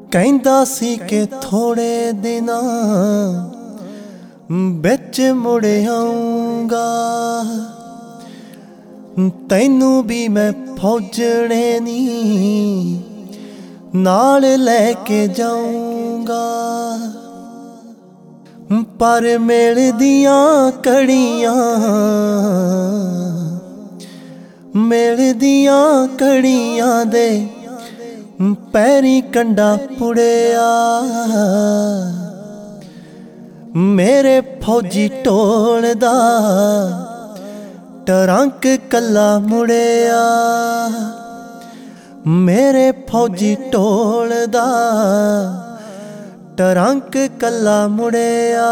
ਕਹਿੰਦਾ ਸੀ ਕਿ ਥੋੜੇ ਦਿਨਾਂ ਵਿੱਚ ਮੁੜ ਆਊਂਗਾ। ਤੈਨੂੰ ਵੀ ਮੈਂ ਫੌਜਣੇ ਨੀ ਨਾਲ ਲੈ ਕੇ ਜਾਊਂਗਾ। ਪਰ ਮਿਲਦੀਆਂ ਕੜੀਆਂ ਦੇ ਪੈਰੀ ਕੰਡਾ ਪੁੜਿਆ। ਮੇਰੇ ਫੌਜੀ ਢੋਲ ਦਾ ਟਰੰਕ ਕੱਲਾ ਮੁੜਿਆ। ਮੇਰੇ ਫੌਜੀ ਢੋਲ ਦਾ ਟਰੰਕ ਕੱਲਾ ਮੁੜਿਆ।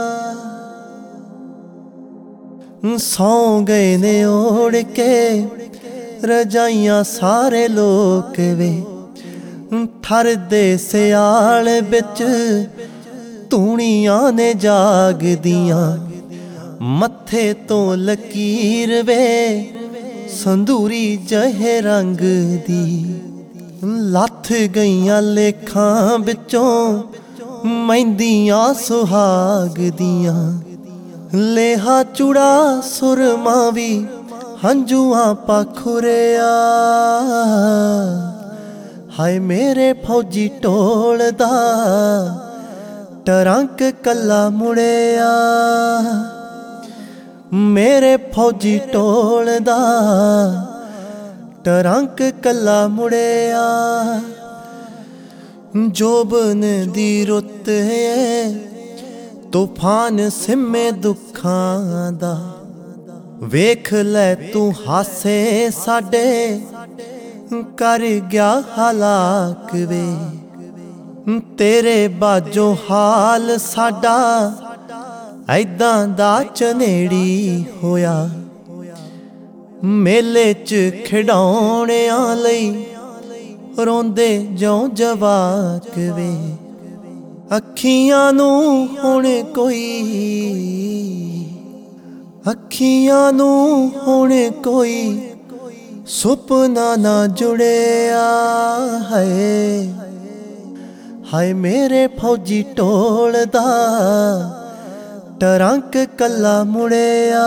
ਸੌਂ ਗਏ ਨੇ ਓੜ ਕੇ ਰਜਾਈਆਂ ਸਾਰੇ ਲੋਕ ਵੇ। ਠਰਦੇ ਸਿਆਲ ਵਿੱਚ ਧੂਣੀਆਂ ਨੇ ਜਾਗਦੀਆਂ। ਮੱਥੇ ਤੋਂ ਲਕੀਰ ਵੇ ਸੰਧੂਰੀ ਜਿਹੇ ਰੰਗ ਦੀ। ਲੱਥ ਗਈਆਂ ਲੇਖਾਂ ਵਿੱਚੋਂ ਮਹਿੰਦੀਆਂ ਸੁਹਾਗ ਦੀਆਂ। ਲੇਹਾ ਚੂੜਾ ਸੁਰਮਾ ਵੀ ਹੰਝੂਆਂ ਪਾਖੁਰਿਆ। ਹਾਏ ਮੇਰੇ ਫੌਜੀ ਢੋਲ ਦਾ ਟਰੰਕ ਕੱਲਾ ਮੁੜਿਆ। ਮੇਰੇ ਫੌਜੀ ਢੋਲ ਦਾ ਟਰੰਕ ਕੱਲਾ ਮੁੜਿਆ। ਜੋਬਨ ਦੀ ਰੁੱਤ ਏ ਤੂਫਾਨ ਸਿੰਮੇ ਦੁੱਖਾਂ ਦਾ। ਵੇਖ ਲੈ ਤੂੰ ਹਾਸੇ ਸਾਡੇ ਕਰ ਗਿਆ ਹਲਾਕ ਵੇ। ਤੇਰੇ ਬਾਝੋਂ ਹਾਲ ਸਾਡਾ ਐਦਾਂ ਦਾ ਚਨੇੜੀ ਹੋਇਆ। ਮੇਲੇ 'ਚ ਖਿਡੌਣਿਆਂ ਲਈ ਰੋਂਦੇ ਜਿਉਂ ਜਵਾਕ ਵੇ। ਅੱਖੀਆਂ ਨੂੰ ਹੁਣ ਕੋਈ ਸੁਪਨਾ ਨਾ ਜੁੜਿਆ। ਹਾਏ ਮੇਰੇ ਫੌਜੀ ਢੋਲ ਦਾ ਟਰੰਕ ਕੱਲਾ ਮੁੜਿਆ।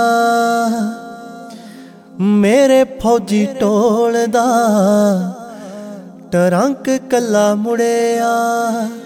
ਮੇਰੇ ਫੌਜੀ ਢੋਲ ਦਾ ਟਰੰਕ ਕੱਲਾ ਮੁੜਿਆ।